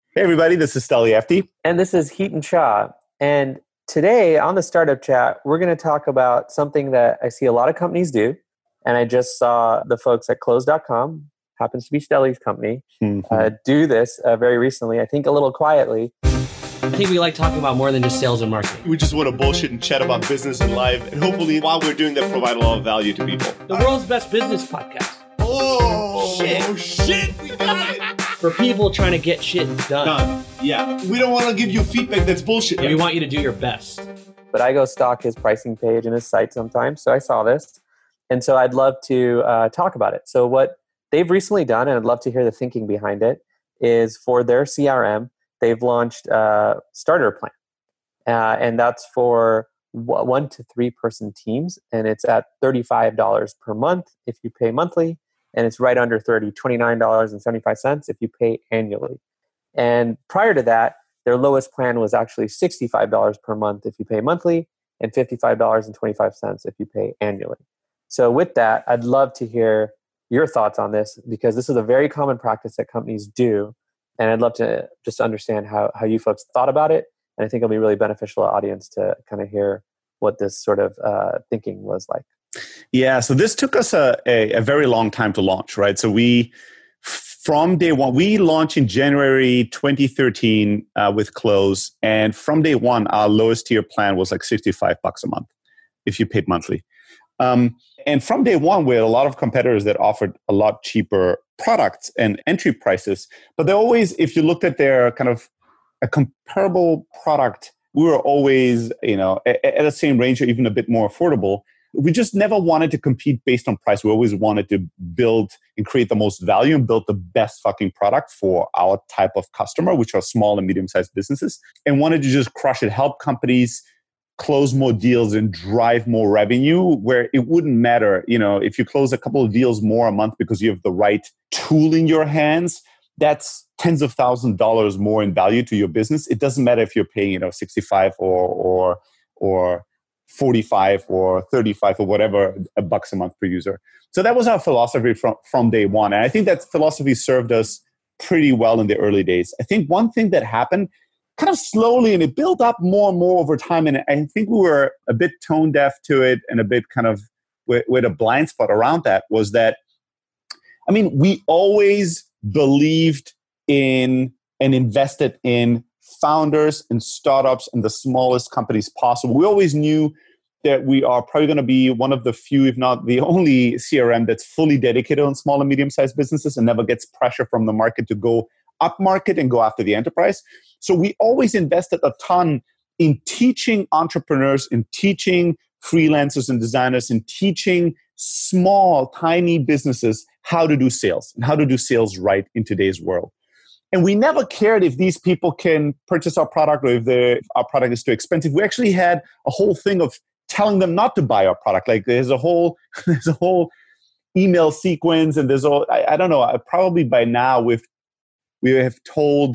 Hey, everybody, this is Steli Efti. And this is Heaton Shah. And today on the Startup Chat, we're going to talk about something that I see a lot of companies do. And I just saw the folks at Close.com, happens to be Steli's company, do this very recently, I think a little quietly. I think we like talking about more than just sales and marketing. We just want to bullshit and chat about business and life. And hopefully, while we're doing that, provide a lot of value to people. The world's best business podcast. Oh, shit. We got it. For people trying to get shit done. Yeah. We don't want to give you feedback that's bullshit. Yeah, we want you to do your best. But I go stalk his pricing page and his site sometimes. So I saw this. And so I'd love to talk about it. So what they've recently done, and I'd love to hear the thinking behind it, is for their CRM, they've launched a starter plan. And that's for 1 to 3 person teams. And it's at $35 per month if you pay monthly. And it's right under $30, $29.75 if you pay annually. And prior to that, their lowest plan was actually $65 per month if you pay monthly and $55.25 if you pay annually. So with that, I'd love to hear your thoughts on this because this is a very common practice that companies do. And I'd love to just understand how you folks thought about it. And I think it'll be really beneficial to the audience to kind of hear what this sort of thinking was like. Yeah, so this took us a very long time to launch, right? So from day one, we launched in January 2013 with Close. And from day one, our lowest tier plan was like $65 a month if you paid monthly. And from day one, we had a lot of competitors that offered a lot cheaper products and entry prices. But they always, if you looked at their kind of a comparable product, we were always, at the same range or even a bit more affordable. We just never wanted to compete based on price. We always wanted to build and create the most value and build the best fucking product for our type of customer, which are small and medium-sized businesses, and wanted to just crush it, help companies close more deals and drive more revenue where it wouldn't matter, if you close a couple of deals more a month because you have the right tool in your hands, that's tens of thousands of dollars more in value to your business. It doesn't matter if you're paying, 65 or 45 or 35 or whatever bucks a month per user. So that was our philosophy from day one. And I think that philosophy served us pretty well in the early days. I think one thing that happened kind of slowly, and it built up more and more over time. And I think we were a bit tone deaf to it and a bit kind of with a blind spot around that was that, we always believed in and invested in founders and startups and the smallest companies possible. We always knew that we are probably going to be one of the few, if not the only CRM that's fully dedicated on small and medium-sized businesses and never gets pressure from the market to go up market and go after the enterprise. So we always invested a ton in teaching entrepreneurs, in teaching freelancers and designers, in teaching small, tiny businesses how to do sales and how to do sales right in today's world. And we never cared if these people can purchase our product or if our product is too expensive. We actually had a whole thing of telling them not to buy our product. Like there's a whole email sequence, and there's all I don't know. Probably by now we have told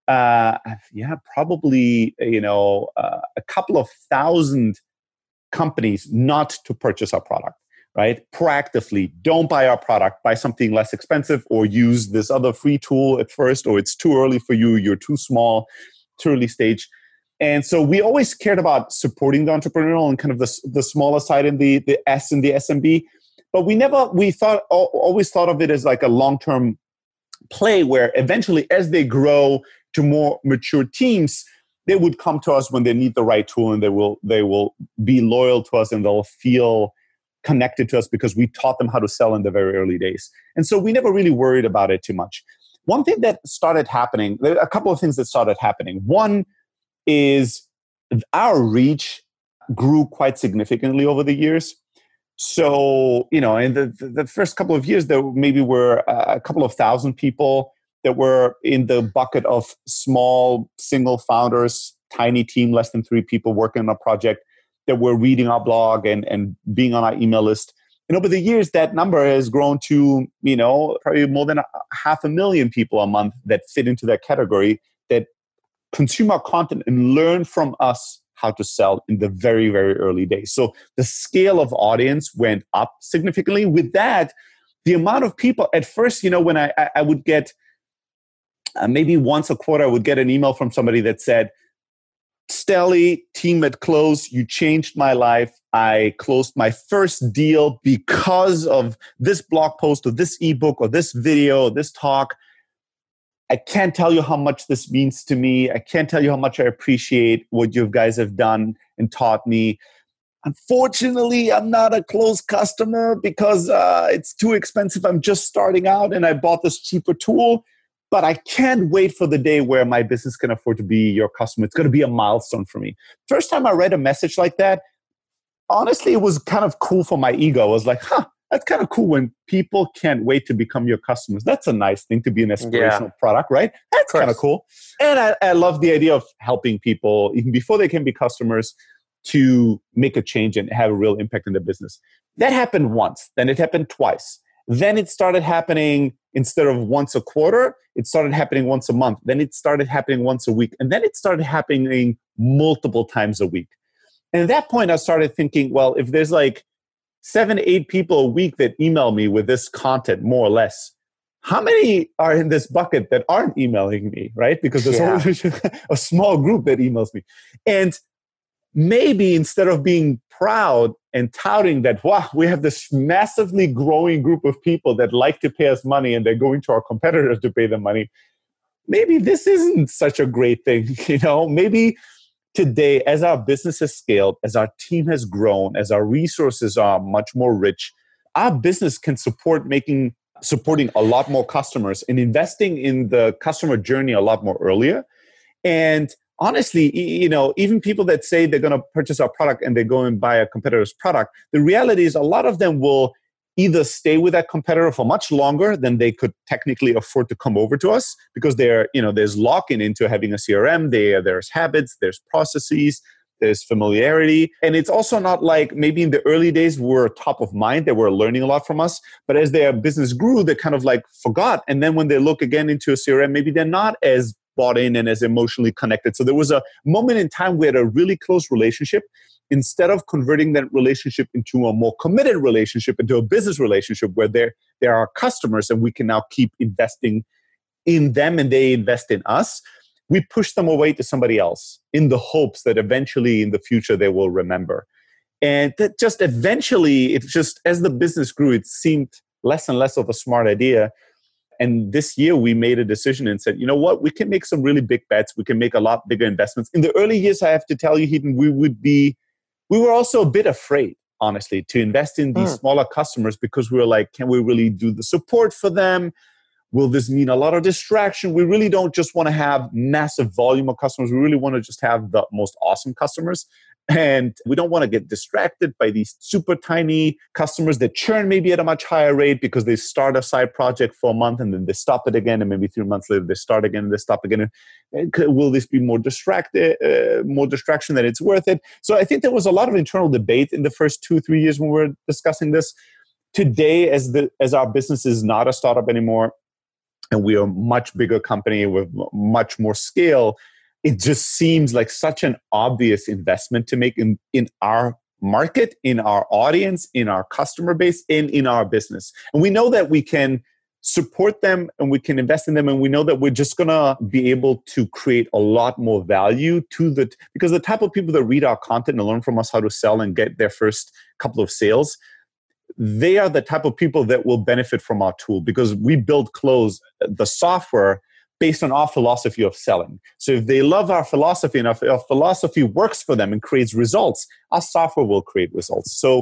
probably a couple of thousand companies not to purchase our product. Right? Proactively, don't buy our product, buy something less expensive or use this other free tool at first, or it's too early for you, you're too small, too early stage. And so we always cared about supporting the entrepreneurial and kind of the smaller side in the S and the SMB. But always thought of it as like a long-term play where eventually as they grow to more mature teams, they would come to us when they need the right tool and they will be loyal to us and they'll feel connected to us because we taught them how to sell in the very early days. And so we never really worried about it too much. One thing that started happening, there are a couple of things that started happening. One is our reach grew quite significantly over the years. So, in the first couple of years, there maybe were a couple of thousand people that were in the bucket of small single founders, tiny team, less than 3 people working on a project that were reading our blog and being on our email list. And over the years, that number has grown to, probably more than 500,000 people a month that fit into that category that consume our content and learn from us how to sell in the very, very early days. So the scale of audience went up significantly. With that, the amount of people, at first, when I would get maybe once a quarter, I would get an email from somebody that said, Stelly, team at Close, you changed my life. I closed my first deal because of this blog post or this ebook or this video or this talk. I can't tell you how much this means to me. I can't tell you how much I appreciate what you guys have done and taught me. Unfortunately, I'm not a Close customer because it's too expensive. I'm just starting out and I bought this cheaper tool. But I can't wait for the day where my business can afford to be your customer. It's going to be a milestone for me. First time I read a message like that, honestly, it was kind of cool for my ego. I was like, that's kind of cool when people can't wait to become your customers. That's a nice thing to be an aspirational product, right? That's kind of cool. And I love the idea of helping people, even before they can be customers, to make a change and have a real impact in their business. That happened once. Then it happened twice. Then it started happening instead of once a quarter, it started happening once a month. Then it started happening once a week. And then it started happening multiple times a week. And at that point, I started thinking, well, if there's like 7, 8 people a week that email me with this content, more or less, how many are in this bucket that aren't emailing me, right? Because there's always a small group that emails me. And maybe instead of being proud and touting that, wow, we have this massively growing group of people that like to pay us money and they're going to our competitors to pay them money, maybe this isn't such a great thing. Maybe today, as our business has scaled, as our team has grown, as our resources are much more rich, our business can supporting a lot more customers and investing in the customer journey a lot more earlier. And honestly, even people that say they're going to purchase our product and they go and buy a competitor's product, the reality is a lot of them will either stay with that competitor for much longer than they could technically afford to come over to us because there's lock-in into having a CRM, there's habits, there's processes, there's familiarity. And it's also not like maybe in the early days we're top of mind, they were learning a lot from us. But as their business grew, they kind of like forgot. And then when they look again into a CRM, maybe they're not as bought in and as emotionally connected. So there was a moment in time we had a really close relationship. Instead of converting that relationship into a more committed relationship, into a business relationship where they're our customers and we can now keep investing in them and they invest in us, we push them away to somebody else in the hopes that eventually in the future they will remember. And that just eventually, as the business grew, it seemed less and less of a smart idea. And this year we made a decision and said, you know what, we can make some really big bets. We can make a lot bigger investments. In the early years, I have to tell you, Hiten, we were also a bit afraid, honestly, to invest in these smaller customers because we were like, can we really do the support for them? Will this mean a lot of distraction? We really don't just want to have massive volume of customers. We really want to just have the most awesome customers. And we don't want to get distracted by these super tiny customers that churn maybe at a much higher rate because they start a side project for a month and then they stop it again. And maybe 3 months later, they start again and they stop again. And will this be more distraction than it's worth it? So I think there was a lot of internal debate in the first 2-3 years when we were discussing this. Today, as our business is not a startup anymore, and we are a much bigger company with much more scale, it just seems like such an obvious investment to make in our market, in our audience, in our customer base, and in our business. And we know that we can support them and we can invest in them. And we know that we're just going to be able to create a lot more value because the type of people that read our content and learn from us how to sell and get their first couple of sales, they are the type of people that will benefit from our tool because we build Close, the software, based on our philosophy of selling. So if they love our philosophy and our philosophy works for them and creates results, our software will create results. So,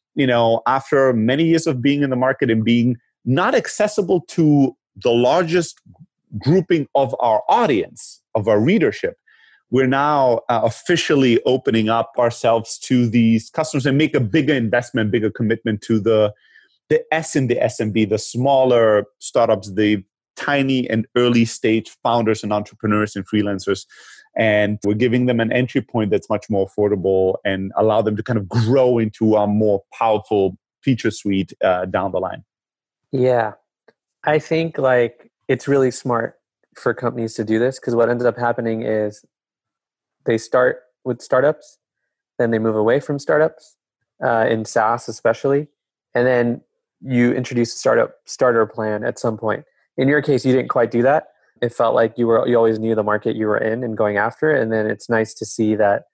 after many years of being in the market and being not accessible to the largest grouping of our audience, of our readership, we're now officially opening up ourselves to these customers and make a bigger investment, bigger commitment to the S in the SMB, the smaller startups, the tiny and early stage founders and entrepreneurs and freelancers. And we're giving them an entry point that's much more affordable and allow them to kind of grow into a more powerful feature suite down the line. Yeah. I think it's really smart for companies to do this because what ended up happening is they start with startups, then they move away from startups, in SaaS especially, and then you introduce a starter plan at some point. In your case, you didn't quite do that, It felt like you always knew the market you were in and going after it. And then it's nice to see that